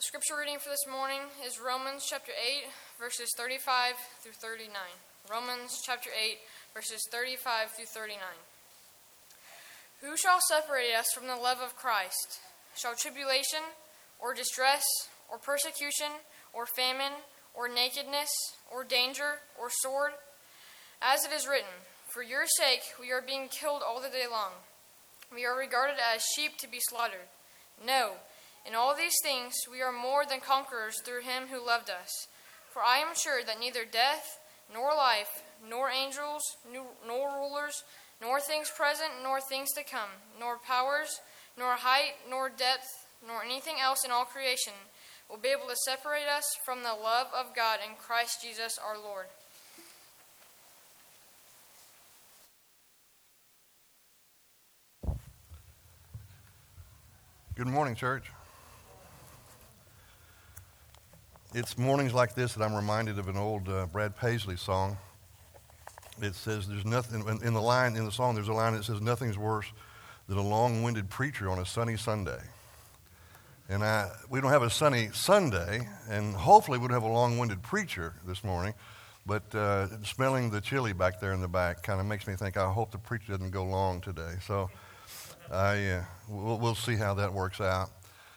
Scripture reading for this morning is Romans chapter 8, verses 35 through 39. Romans chapter 8, verses 35 through 39. Who shall separate us from the love of Christ? Shall tribulation, or distress, or persecution, or famine, or nakedness, or danger, or sword? As it is written, for your sake we are being killed all the day long. We are regarded as sheep to be slaughtered. No, in all these things we are more than conquerors through him who loved us. For I am sure that neither death, nor life, nor angels, nor rulers, nor things present, nor things to come, nor powers, nor height, nor depth, nor anything else in all creation will be able to separate us from the love of God in Christ Jesus our Lord. Good morning, church. It's mornings like this that I'm reminded of an old Brad Paisley song. It says there's nothing, in the song there's a line that says nothing's worse than a long-winded preacher on a sunny Sunday. And we don't have a sunny Sunday, and hopefully we don't have a long-winded preacher this morning, but smelling the chili back there in the back kind of makes me think I hope the preacher doesn't go long today. So we'll see how that works out.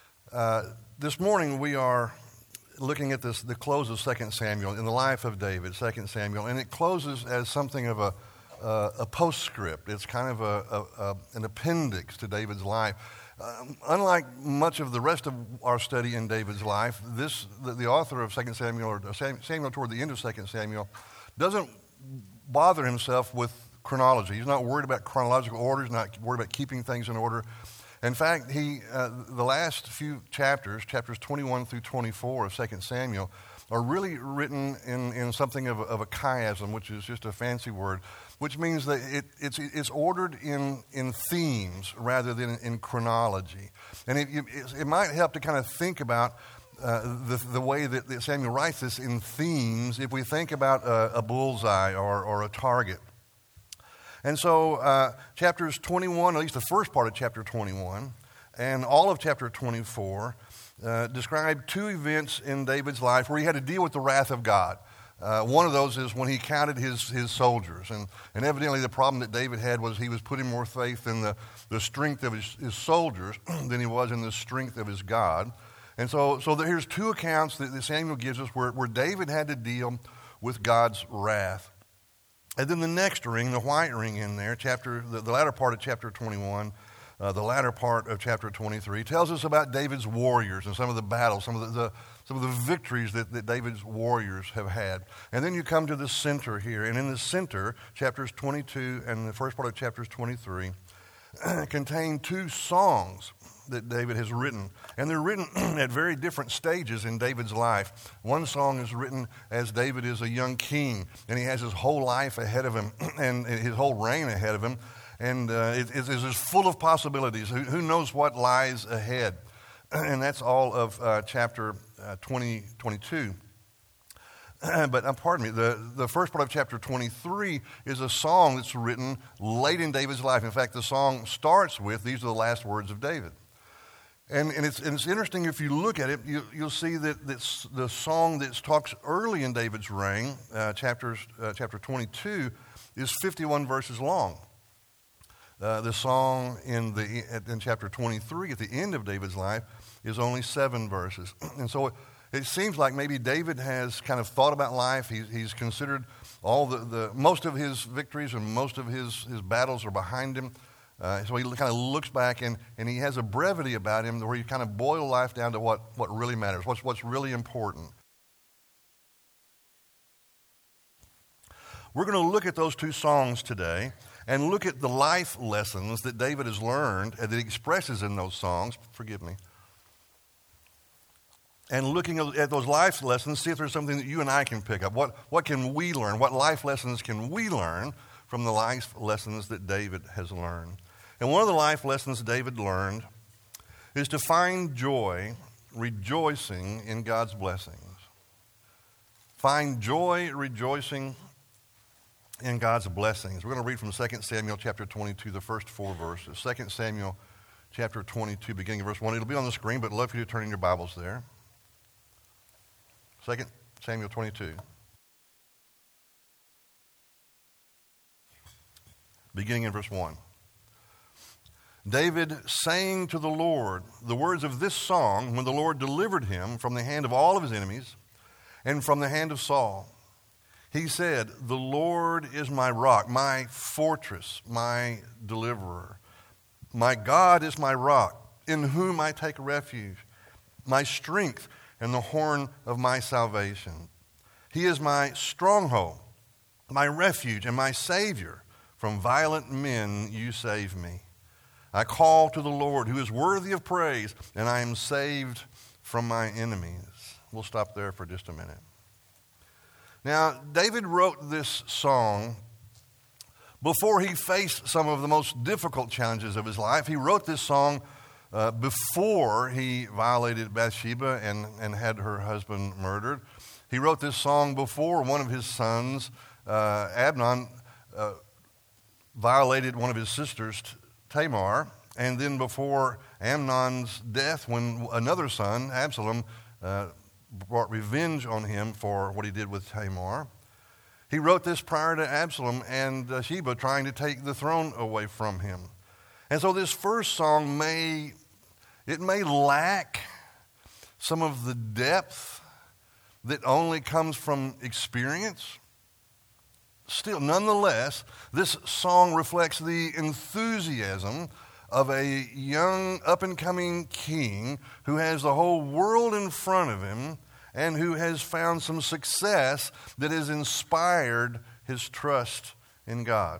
This morning we are looking at the close of 2 Samuel in the life of David, 2 Samuel, and it closes as something of a postscript. It's kind of an appendix to David's life. Unlike much of the rest of our study in David's life, the author of 2 Samuel, or Samuel toward the end of 2 Samuel, doesn't bother himself with chronology. He's not worried about chronological order. He's not worried about keeping things in order. In fact, the last few chapters 21 through 24 of 2 Samuel, are really written in something of a chiasm, which is just a fancy word, which means that it's ordered in themes rather than in chronology. And it might help to kind of think about the way that Samuel writes this in themes if we think about a bullseye or a target. And so chapters 21, at least the first part of chapter 21, and all of chapter 24 describe two events in David's life where he had to deal with the wrath of God. One of those is when he counted his soldiers. And evidently the problem that David had was he was putting more faith in the strength of his soldiers than he was in the strength of his God. And so here's two accounts that Samuel gives us where David had to deal with God's wrath. And then the next ring, the white ring in there, the latter part of chapter 21, the latter part of chapter 23, tells us about David's warriors and some of the battles, some of the victories that David's warriors have had. And then you come to the center here, and in the center, chapters 22 and the first part of chapters 23 contain two songs that David has written. And they're written at very different stages in David's life. One song is written as David is a young king, and he has his whole life ahead of him and his whole reign ahead of him. And it's full of possibilities. Who knows what lies ahead? And that's all of chapter 22. But pardon me, the first part of chapter 23 is a song that's written late in David's life. In fact, the song starts with, these are the last words of David. And it's interesting, if you look at it, you'll see that the song that talks early in David's reign, chapter 22, is 51 verses long. The song in chapter 23, at the end of David's life, is only 7 verses. And so it seems like maybe David has kind of thought about life. He's considered all most of his victories and most of his battles are behind him. So he kind of looks back and he has a brevity about him where you kind of boil life down to what really matters, what's really important. We're going to look at those two songs today and look at the life lessons that David has learned and that he expresses in those songs. Forgive me. And looking at those life lessons, see if there's something that you and I can pick up. What can we learn? What life lessons can we learn from the life lessons that David has learned? And one of the life lessons David learned is to find joy rejoicing in God's blessings. Find joy rejoicing in God's blessings. We're going to read from 2 Samuel chapter 22, the first 4 verses. 2 Samuel chapter 22, beginning of verse 1. It'll be on the screen, but I'd love for you to turn in your Bibles there. 2 Samuel 22. Beginning in verse 1. David sang to the Lord the words of this song when the Lord delivered him from the hand of all of his enemies and from the hand of Saul. He said, "The Lord is my rock, my fortress, my deliverer. My God is my rock, in whom I take refuge, my strength and the horn of my salvation. He is my stronghold, my refuge, and my Savior. From violent men you save me. I call to the Lord, who is worthy of praise, and I am saved from my enemies." We'll stop there for just a minute. Now, David wrote this song before he faced some of the most difficult challenges of his life. He wrote this song before he violated Bathsheba and had her husband murdered. He wrote this song before one of his sons, Amnon, violated one of his sisters, Tamar, and then before Amnon's death, when another son, Absalom, brought revenge on him for what he did with Tamar. He wrote this prior to Absalom and Sheba trying to take the throne away from him. And so this first song may lack some of the depth that only comes from experience. Still, nonetheless, this song reflects the enthusiasm of a young, up-and-coming king who has the whole world in front of him and who has found some success that has inspired his trust in God.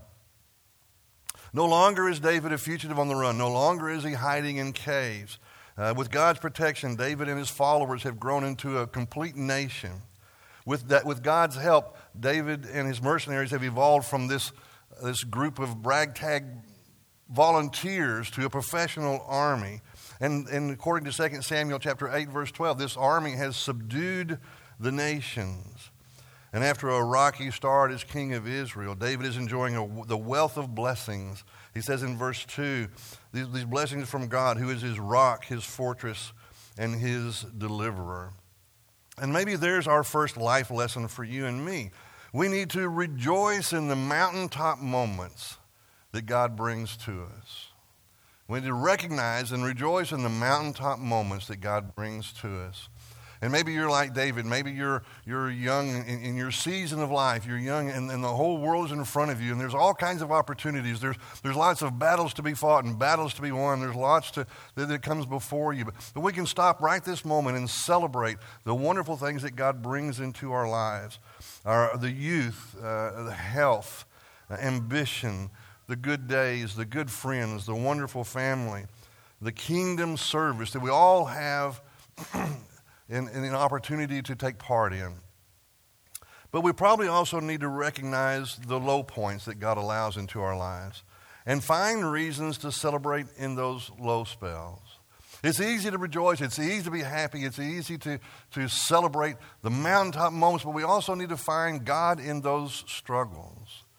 No longer is David a fugitive on the run. No longer is he hiding in caves. With God's protection, David and his followers have grown into a complete nation. With God's help, David and his mercenaries have evolved from this group of ragtag volunteers to a professional army. And according to 2 Samuel chapter 8, verse 12, this army has subdued the nations. And after a rocky start as king of Israel, David is enjoying the wealth of blessings. He says in verse 2, these blessings from God, who is his rock, his fortress, and his deliverer. And maybe there's our first life lesson for you and me. We need to rejoice in the mountaintop moments that God brings to us. We need to recognize and rejoice in the mountaintop moments that God brings to us. And maybe you're like David. Maybe you're young in your season of life. You're young and the whole world is in front of you. And there's all kinds of opportunities. There's lots of battles to be fought and battles to be won. There's lots that comes before you. But we can stop right this moment and celebrate the wonderful things that God brings into our lives. The youth, the health, ambition, the good days, the good friends, the wonderful family, the kingdom service that we all have in an opportunity to take part in. But we probably also need to recognize the low points that God allows into our lives and find reasons to celebrate in those low spells. It's easy to rejoice. It's easy to be happy. It's easy to celebrate the mountaintop moments, but we also need to find God in those struggles.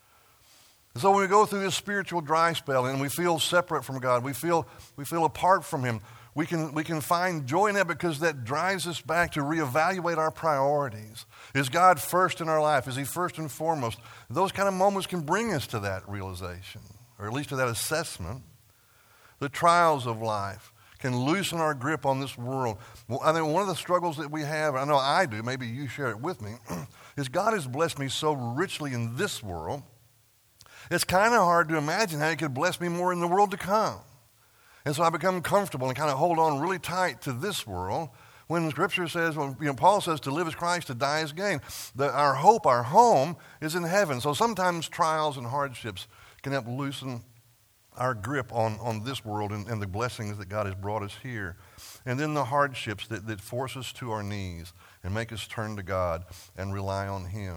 So when we go through this spiritual dry spell and we feel separate from God, we feel apart from Him, we can find joy in that because that drives us back to reevaluate our priorities. Is God first in our life? Is He first and foremost? Those kind of moments can bring us to that realization, or at least to that assessment. The trials of life can loosen our grip on this world. Well, I think one of the struggles that we have, I know I do, maybe you share it with me, is God has blessed me so richly in this world. It's kind of hard to imagine how He could bless me more in the world to come. And so I become comfortable and kind of hold on really tight to this world when Scripture says, Paul says to live is Christ, to die is gain. Our hope, our home is in heaven. So sometimes trials and hardships can help loosen our grip on this world and the blessings that God has brought us here. And then the hardships that force us to our knees and make us turn to God and rely on Him.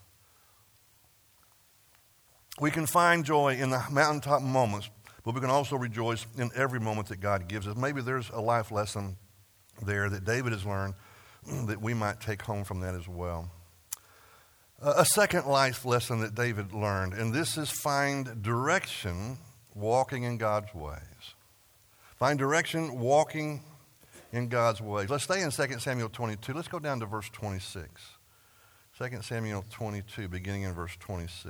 We can find joy in the mountaintop moments, but we can also rejoice in every moment that God gives us. Maybe there's a life lesson there that David has learned that we might take home from that as well. A second life lesson that David learned, and this is find direction walking in God's ways. Find direction walking in God's ways. Let's stay in 2 Samuel 22. Let's go down to verse 26. 2 Samuel 22, beginning in verse 26.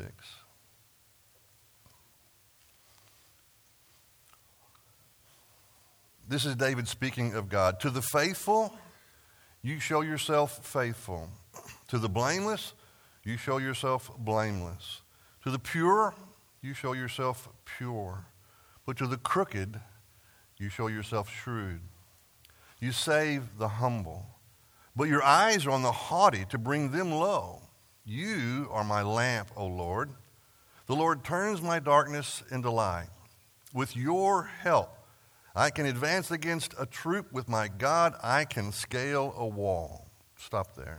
This is David speaking of God. To the faithful, you show yourself faithful. To the blameless, you show yourself blameless. To the pure, you show yourself pure. But to the crooked, you show yourself shrewd. You save the humble. But your eyes are on the haughty to bring them low. You are my lamp, O Lord. The Lord turns my darkness into light. With your help, I can advance against a troop. With my God, I can scale a wall. Stop there.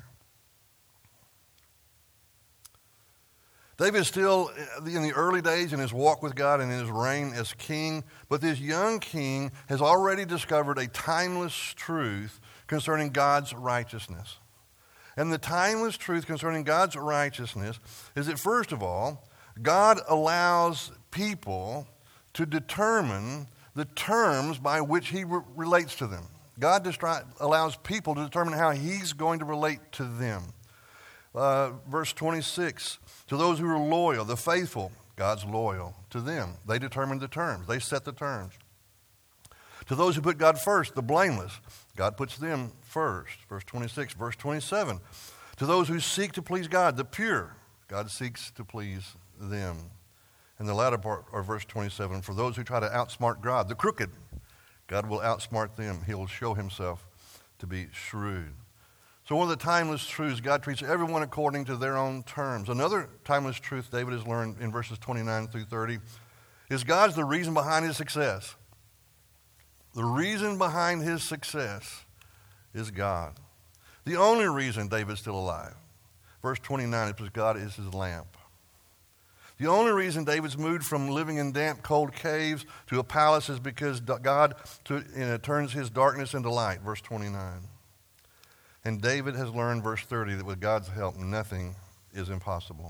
David is still in the early days in his walk with God and in his reign as king, but this young king has already discovered a timeless truth concerning God's righteousness. And the timeless truth concerning God's righteousness is that, first of all, God allows people to determine the terms by which he relates to them. God allows people to determine how he's going to relate to them. Verse 26, to those who are loyal, the faithful, God's loyal to them. They determine the terms. They set the terms. To those who put God first, the blameless, God puts them first. Verse 26, verse 27. To those who seek to please God, the pure, God seeks to please them. And the latter part, or verse 27, for those who try to outsmart God, the crooked, God will outsmart them. He will show himself to be shrewd. So one of the timeless truths, God treats everyone according to their own terms. Another timeless truth David has learned in verses 29 through 30 is God's the reason behind his success. The reason behind his success is God. The only reason David's still alive, verse 29, is because God is his lamp. The only reason David's moved from living in damp, cold caves to a palace is because God turns his darkness into light, verse 29. And David has learned, verse 30, that with God's help, nothing is impossible.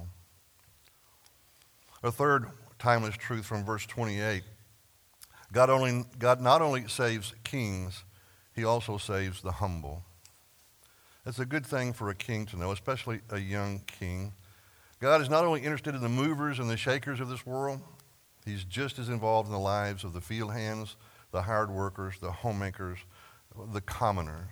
A third timeless truth from verse 28, God not only saves kings, he also saves the humble. That's a good thing for a king to know, especially a young king. God is not only interested in the movers and the shakers of this world, he's just as involved in the lives of the field hands, the hired workers, the homemakers, the commoners.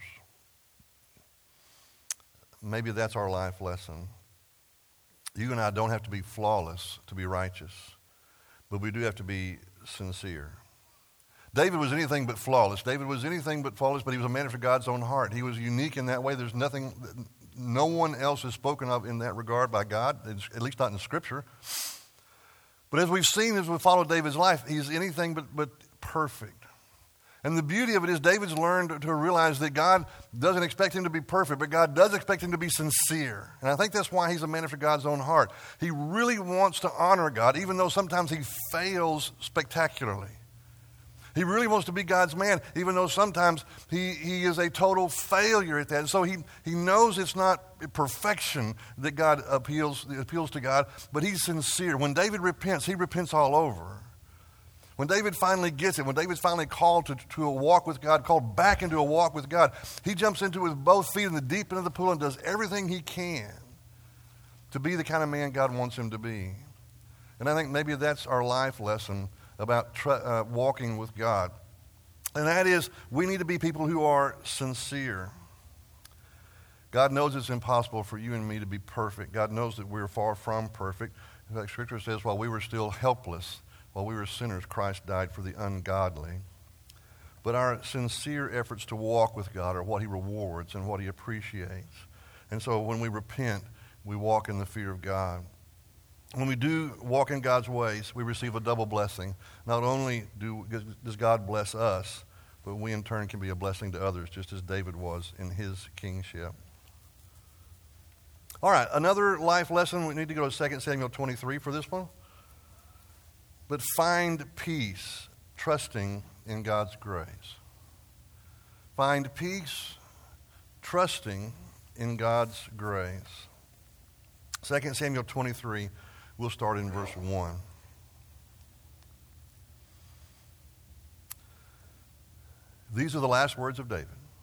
Maybe that's our life lesson. You and I don't have to be flawless to be righteous, but we do have to be sincere. David was anything but flawless. David was anything but flawless, but he was a man after God's own heart. He was unique in that way. There's nothing, no one else is spoken of in that regard by God, at least not in Scripture. But as we've seen, as we follow David's life, he's anything but perfect. And the beauty of it is David's learned to realize that God doesn't expect him to be perfect, but God does expect him to be sincere. And I think that's why he's a man after God's own heart. He really wants to honor God, even though sometimes he fails spectacularly. He really wants to be God's man, even though sometimes he is a total failure at that. And so he knows it's not perfection that God appeals to God, but he's sincere. When David repents, he repents all over. When David finally gets it, when David's finally called to a walk with God, called back into a walk with God, he jumps into it with both feet in the deep end of the pool and does everything he can to be the kind of man God wants him to be. And I think maybe that's our life lesson about walking with God. And that is, we need to be people who are sincere. God knows it's impossible for you and me to be perfect. God knows that we're far from perfect. In fact, Scripture says, while we were still helpless, while we were sinners, Christ died for the ungodly. But our sincere efforts to walk with God are what he rewards and what he appreciates. And so when we repent, we walk in the fear of God. When we do walk in God's ways, we receive a double blessing. Not only does God bless us, but we in turn can be a blessing to others, just as David was in his kingship. All right, another life lesson. We need to go to 2 Samuel 23 for this one. But find peace, trusting in God's grace. Find peace, trusting in God's grace. 2 Samuel 23, we'll start in verse 1. These are the last words of David.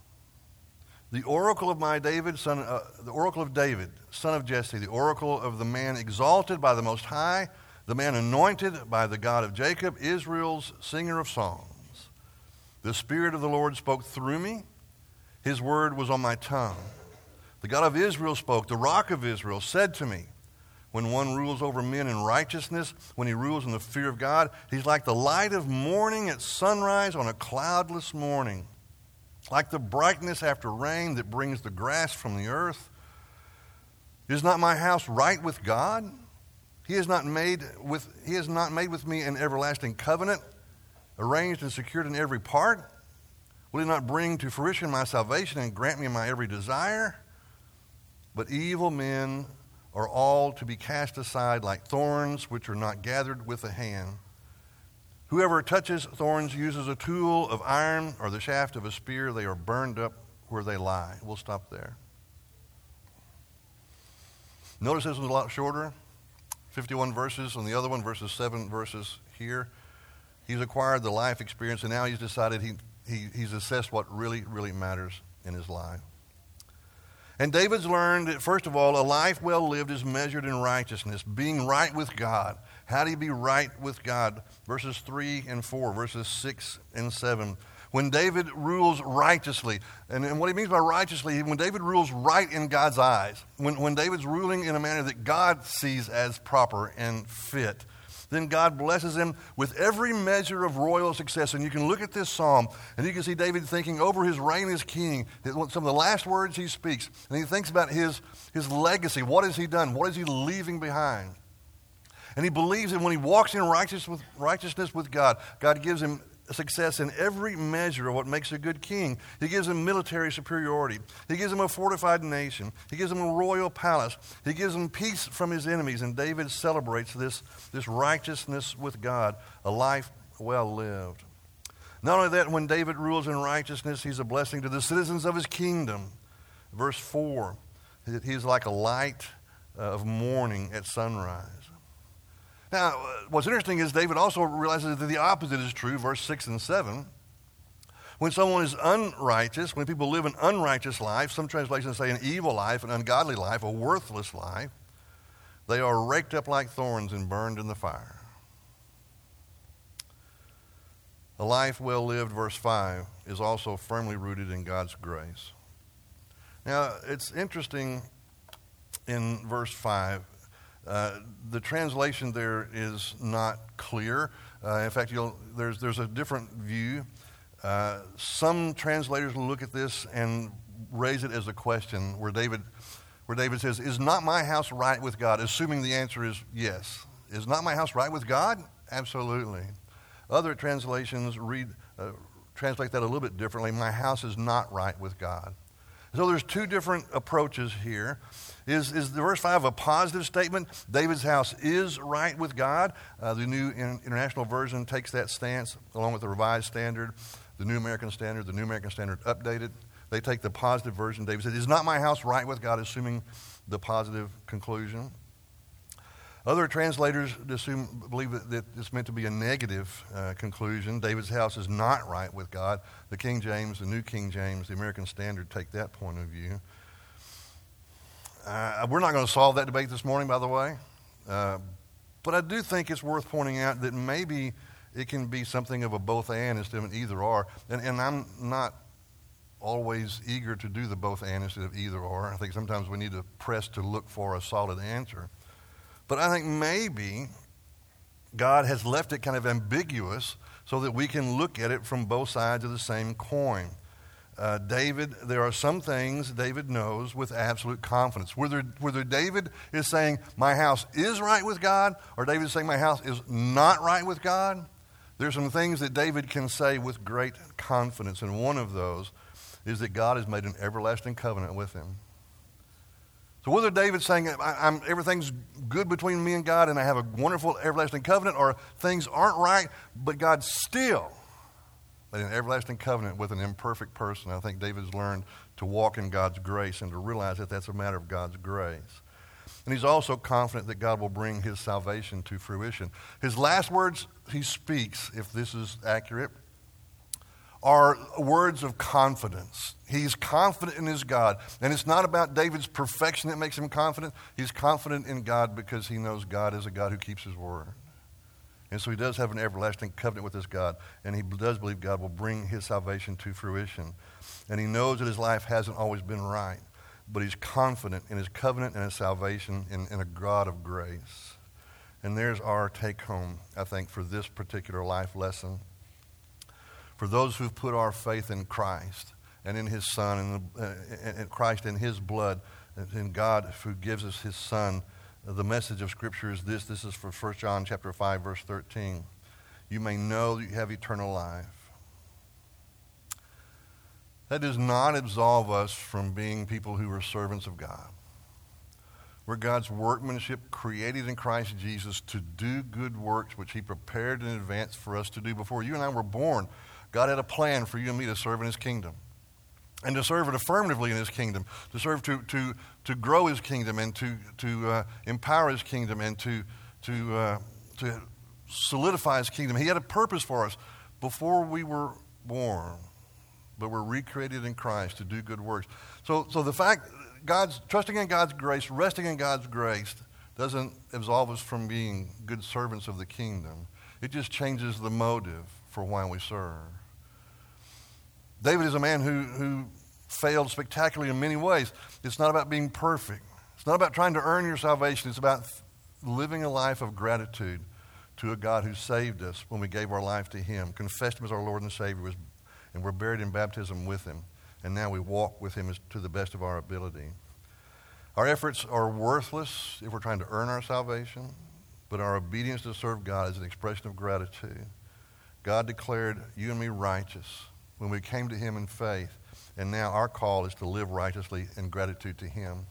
The oracle of my David, the oracle of David, son of Jesse, the oracle of the man exalted by the Most High, the man anointed by the God of Jacob, Israel's singer of songs. The Spirit of the Lord spoke through me. His word was on my tongue. The God of Israel spoke. The Rock of Israel said to me, when one rules over men in righteousness, when he rules in the fear of God, he's like the light of morning at sunrise on a cloudless morning, like the brightness after rain that brings the grass from the earth. Is not my house right with God? He has not made with me an everlasting covenant, arranged and secured in every part. Will he not bring to fruition my salvation and grant me my every desire? But evil men are all to be cast aside like thorns which are not gathered with the hand. Whoever touches thorns uses a tool of iron or the shaft of a spear. They are burned up where they lie. We'll stop there. Notice this was a lot shorter. 51 verses on the other one versus 7 verses here. He's acquired the life experience, and now he's decided he's assessed what really, really matters in his life. And David's learned that, first of all, a life well lived is measured in righteousness, being right with God. How do you be right with God? Verses 3 and 4, verses 6 and 7. When David rules righteously, and what he means by righteously, when David rules right in God's eyes, when David's ruling in a manner that God sees as proper and fit, then God blesses him with every measure of royal success. And you can look at this psalm, and you can see David thinking over his reign as king, some of the last words he speaks, and he thinks about his legacy. What has he done? What is he leaving behind? And he believes that when he walks in righteousness with God, God gives him success in every measure of what makes a good king. He gives him military superiority. He gives him a fortified nation. He gives him a royal palace. He gives him peace from his enemies. And David celebrates this righteousness with God, a life well lived. Not only that, when David rules in righteousness, he's a blessing to the citizens of his kingdom. Verse 4, he's like a light of morning at sunrise. Now, what's interesting is David also realizes that the opposite is true, verse 6 and 7. When someone is unrighteous, when people live an unrighteous life, some translations say an evil life, an ungodly life, a worthless life, they are raked up like thorns and burned in the fire. A life well lived, verse 5, is also firmly rooted in God's grace. Now, it's interesting in verse 5. The translation there is not clear. In fact, there's a different view. Some translators will look at this and raise it as a question, where David says, "Is not my house right with God?" Assuming the answer is yes. Is not my house right with God? Absolutely. Other translations translate that a little bit differently. My house is not right with God. So there's two different approaches here. Is the verse 5 a positive statement? David's house is right with God. The New International Version takes that stance along with the Revised Standard, the New American Standard, updated. They take the positive version. David said, "Is not my house right with God?" assuming the positive conclusion. Other translators believe that it's meant to be a negative conclusion. David's house is not right with God. The King James, the New King James, the American Standard take that point of view. We're not going to solve that debate this morning, by the way. But I do think it's worth pointing out that maybe it can be something of a both and instead of an either or. And I'm not always eager to do the both and instead of either or. I think sometimes we need to press to look for a solid answer. But I think maybe God has left it kind of ambiguous so that we can look at it from both sides of the same coin. There are some things David knows with absolute confidence. Whether David is saying, my house is right with God, or David is saying, my house is not right with God, there's some things that David can say with great confidence. And one of those is that God has made an everlasting covenant with him. So whether David's saying everything's good between me and God and I have a wonderful everlasting covenant, or things aren't right, but God still made an everlasting covenant with an imperfect person, I think David's learned to walk in God's grace and to realize that that's a matter of God's grace. And he's also confident that God will bring his salvation to fruition. His last words he speaks, if this is accurate, are words of confidence. He's confident in his God. And it's not about David's perfection that makes him confident. He's confident in God because he knows God is a God who keeps his word. And so he does have an everlasting covenant with his God. And he does believe God will bring his salvation to fruition. And he knows that his life hasn't always been right. But he's confident in his covenant and his salvation in a God of grace. And there's our take home, I think, for this particular life lesson. For those who've put our faith in Christ and in his Son and Christ and his blood, and in God who gives us his Son, the message of Scripture is this. This is for 1 John chapter 5, verse 13. You may know that you have eternal life. That does not absolve us from being people who are servants of God. We're God's workmanship created in Christ Jesus to do good works which he prepared in advance for us to do. Before you and I were born, God had a plan for you and me to serve in his kingdom. And to serve it affirmatively in his kingdom. To serve to grow his kingdom and to empower his kingdom and to solidify his kingdom. He had a purpose for us before we were born. But we're recreated in Christ to do good works. So the fact trusting in God's grace, resting in God's grace, doesn't absolve us from being good servants of the kingdom. It just changes the motive for why we serve. David is a man who failed spectacularly in many ways. It's not about being perfect. It's not about trying to earn your salvation. It's about living a life of gratitude to a God who saved us when we gave our life to him, confessed him as our Lord and Savior, and we're buried in baptism with him. And now we walk with him to the best of our ability. Our efforts are worthless if we're trying to earn our salvation, but our obedience to serve God is an expression of gratitude. God declared you and me righteous when we came to him in faith, and now our call is to live righteously in gratitude to him.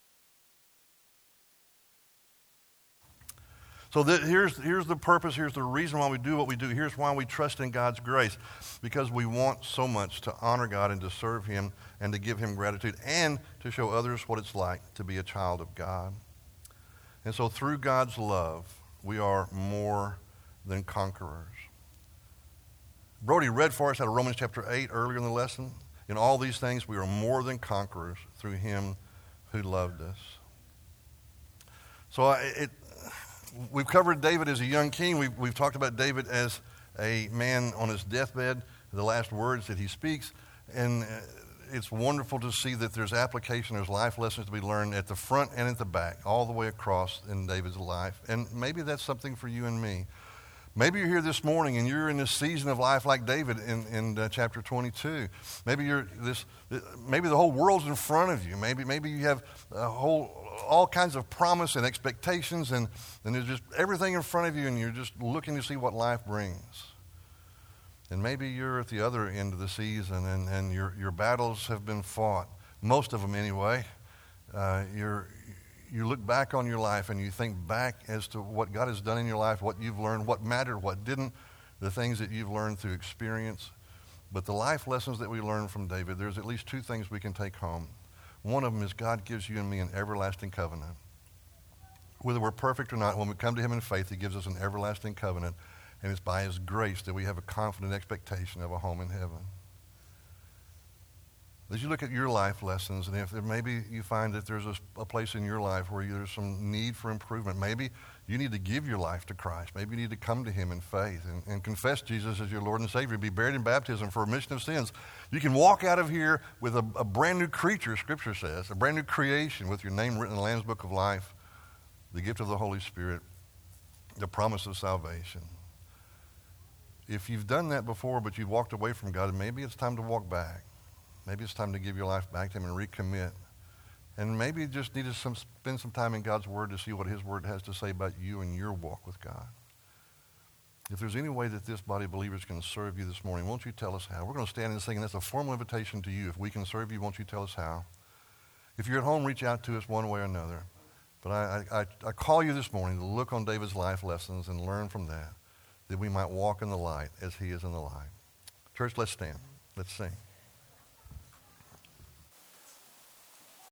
So here's the purpose, here's the reason why we do what we do. Here's why we trust in God's grace. Because we want so much to honor God and to serve him and to give him gratitude and to show others what it's like to be a child of God. And so through God's love, we are more than conquerors. Brody read for us out of Romans chapter 8 earlier in the lesson. In all these things, we are more than conquerors through him who loved us. So we've covered David as a young king. We've talked about David as a man on his deathbed, the last words that he speaks. And it's wonderful to see that there's application, there's life lessons to be learned at the front and at the back, all the way across in David's life. And maybe that's something for you and me. Maybe you're here this morning and you're in this season of life like David in chapter 22. Maybe maybe the whole world's in front of you. Maybe you have all kinds of promise and expectations, and there's just everything in front of you, and you're just looking to see what life brings. And maybe you're at the other end of the season, and your battles have been fought, most of them anyway. You look back on your life and you think back as to what God has done in your life, what you've learned, what mattered, what didn't, the things that you've learned through experience. But the life lessons that we learned from David, there's at least two things we can take home. One of them is God gives you and me an everlasting covenant. Whether we're perfect or not, when we come to him in faith, he gives us an everlasting covenant. And it's by his grace that we have a confident expectation of a home in heaven. As you look at your life lessons, and if maybe you find that there's a place in your life where there's some need for improvement, maybe you need to give your life to Christ. Maybe you need to come to him in faith and confess Jesus as your Lord and Savior, be buried in baptism for remission of sins. You can walk out of here with a brand new creature, Scripture says, a brand new creation with your name written in the Lamb's Book of Life, the gift of the Holy Spirit, the promise of salvation. If you've done that before but you've walked away from God, maybe it's time to walk back. Maybe it's time to give your life back to him and recommit. And maybe you just need to spend some time in God's Word to see what his Word has to say about you and your walk with God. If there's any way that this body of believers can serve you this morning, won't you tell us how? We're going to stand and sing, and that's a formal invitation to you. If we can serve you, won't you tell us how? If you're at home, reach out to us one way or another. But I call you this morning to look on David's life lessons and learn from that we might walk in the light as he is in the light. Church, let's stand. Let's sing.